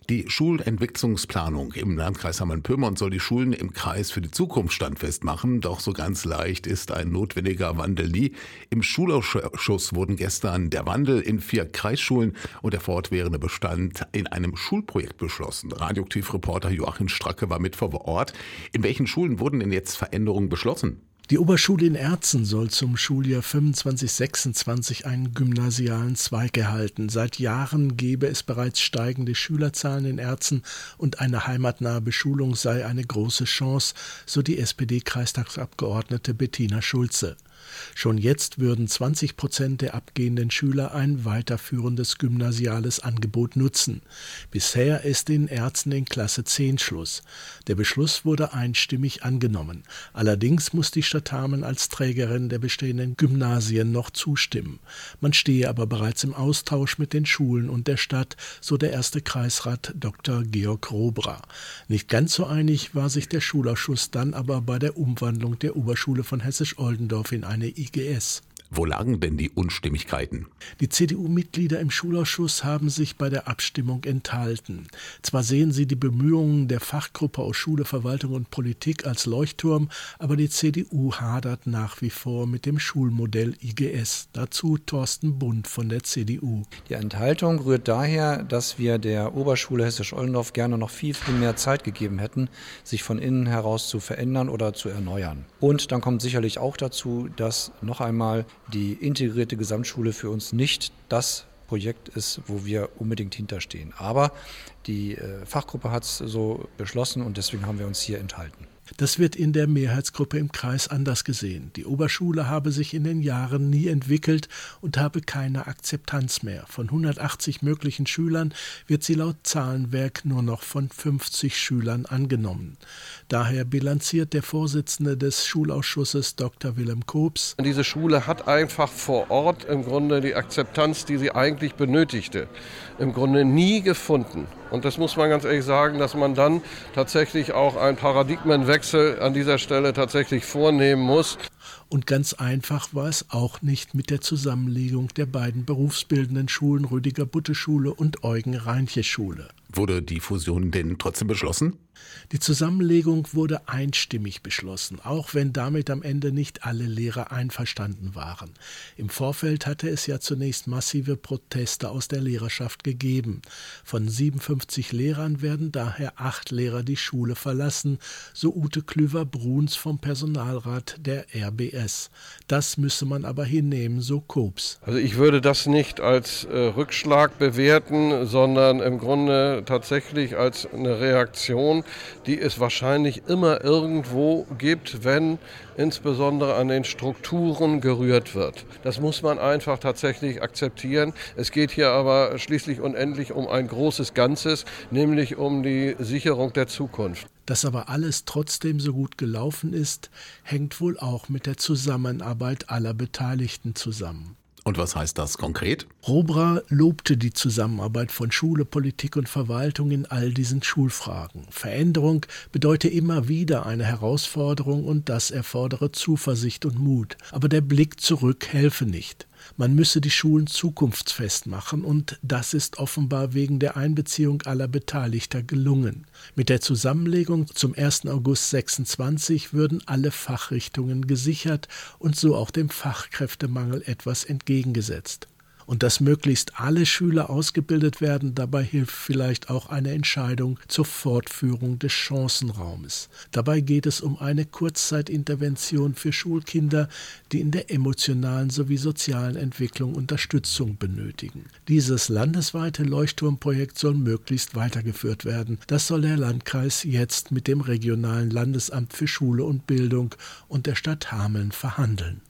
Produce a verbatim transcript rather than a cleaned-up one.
Die Schulentwicklungsplanung im Landkreis Hameln-Pyrmont soll die Schulen im Kreis für die Zukunft standfest machen. Doch so ganz leicht ist ein notwendiger Wandel nie. Im Schulausschuss wurden gestern der Wandel in vier Kreisschulen und der fortwährende Bestand in einem Schulprojekt beschlossen. Radioaktiv-Reporter Joachim Stracke war mit vor Ort. In welchen Schulen wurden denn jetzt Veränderungen beschlossen? Die Oberschule in Erzen soll zum Schuljahr fünfundzwanzig sechsundzwanzig einen gymnasialen Zweig erhalten. Seit Jahren gebe es bereits steigende Schülerzahlen in Erzen und eine heimatnahe Beschulung sei eine große Chance, so die S P D-Kreistagsabgeordnete Bettina Schulze. Schon jetzt würden zwanzig Prozent der abgehenden Schüler ein weiterführendes gymnasiales Angebot nutzen. Bisher ist in Erzen in Klasse zehn Schluss. Der Beschluss wurde einstimmig angenommen. Allerdings muss die Stadt Hameln als Trägerin der bestehenden Gymnasien noch zustimmen. Man stehe aber bereits im Austausch mit den Schulen und der Stadt, so der erste Kreisrat Doktor Georg Robra. Nicht ganz so einig war sich der Schulausschuss dann aber bei der Umwandlung der Oberschule von Hessisch-Oldendorf in eine I G S. Wo lagen denn die Unstimmigkeiten? Die C D U-Mitglieder im Schulausschuss haben sich bei der Abstimmung enthalten. Zwar sehen sie die Bemühungen der Fachgruppe aus Schule, Verwaltung und Politik als Leuchtturm, aber die C D U hadert nach wie vor mit dem Schulmodell I G S. Dazu Thorsten Bund von der C D U. Die Enthaltung rührt daher, dass wir der Oberschule Hessisch-Oldendorf gerne noch viel, viel mehr Zeit gegeben hätten, sich von innen heraus zu verändern oder zu erneuern. Und dann kommt sicherlich auch dazu, dass noch einmal die integrierte Gesamtschule für uns nicht das Projekt ist, wo wir unbedingt hinterstehen. Aber die äh, Fachgruppe hat es so beschlossen und deswegen haben wir uns hier enthalten. Das wird in der Mehrheitsgruppe im Kreis anders gesehen. Die Oberschule habe sich in den Jahren nie entwickelt und habe keine Akzeptanz mehr. Von hundertachtzig möglichen Schülern wird sie laut Zahlenwerk nur noch von fünfzig Schülern angenommen. Daher bilanziert der Vorsitzende des Schulausschusses Doktor Wilhelm Koops: Diese Schule hat einfach vor Ort im Grunde die Akzeptanz, die sie eigentlich benötigte, im Grunde nie gefunden. Und das muss man ganz ehrlich sagen, dass man dann tatsächlich auch einen Paradigmenwechsel an dieser Stelle tatsächlich vornehmen muss. Und ganz einfach war es auch nicht mit der Zusammenlegung der beiden berufsbildenden Schulen Rüdiger-Butte-Schule und Eugen-Reinche-Schule. Wurde die Fusion denn trotzdem beschlossen? Die Zusammenlegung wurde einstimmig beschlossen, auch wenn damit am Ende nicht alle Lehrer einverstanden waren. Im Vorfeld hatte es ja zunächst massive Proteste aus der Lehrerschaft gegeben. Von siebenundfünfzig Lehrern werden daher acht Lehrer die Schule verlassen, so Ute Klüver-Bruns vom Personalrat der R B S. Das müsse man aber hinnehmen, so Koops. Also ich würde das nicht als äh, Rückschlag bewerten, sondern im Grunde tatsächlich als eine Reaktion, die es wahrscheinlich immer irgendwo gibt, wenn insbesondere an den Strukturen gerührt wird. Das muss man einfach tatsächlich akzeptieren. Es geht hier aber schließlich und endlich um ein großes Ganzes, nämlich um die Sicherung der Zukunft. Dass aber alles trotzdem so gut gelaufen ist, hängt wohl auch mit der Zusammenarbeit aller Beteiligten zusammen. Und was heißt das konkret? Robra lobte die Zusammenarbeit von Schule, Politik und Verwaltung in all diesen Schulfragen. Veränderung bedeute immer wieder eine Herausforderung und das erfordere Zuversicht und Mut. Aber der Blick zurück helfe nicht. Man müsse die Schulen zukunftsfest machen und das ist offenbar wegen der Einbeziehung aller Beteiligter gelungen. Mit der Zusammenlegung zum ersten August sechsundzwanzig würden alle Fachrichtungen gesichert und so auch dem Fachkräftemangel etwas entgegengesetzt. Und dass möglichst alle Schüler ausgebildet werden, dabei hilft vielleicht auch eine Entscheidung zur Fortführung des Chancenraumes. Dabei geht es um eine Kurzzeitintervention für Schulkinder, die in der emotionalen sowie sozialen Entwicklung Unterstützung benötigen. Dieses landesweite Leuchtturmprojekt soll möglichst weitergeführt werden. Das soll der Landkreis jetzt mit dem regionalen Landesamt für Schule und Bildung und der Stadt Hameln verhandeln.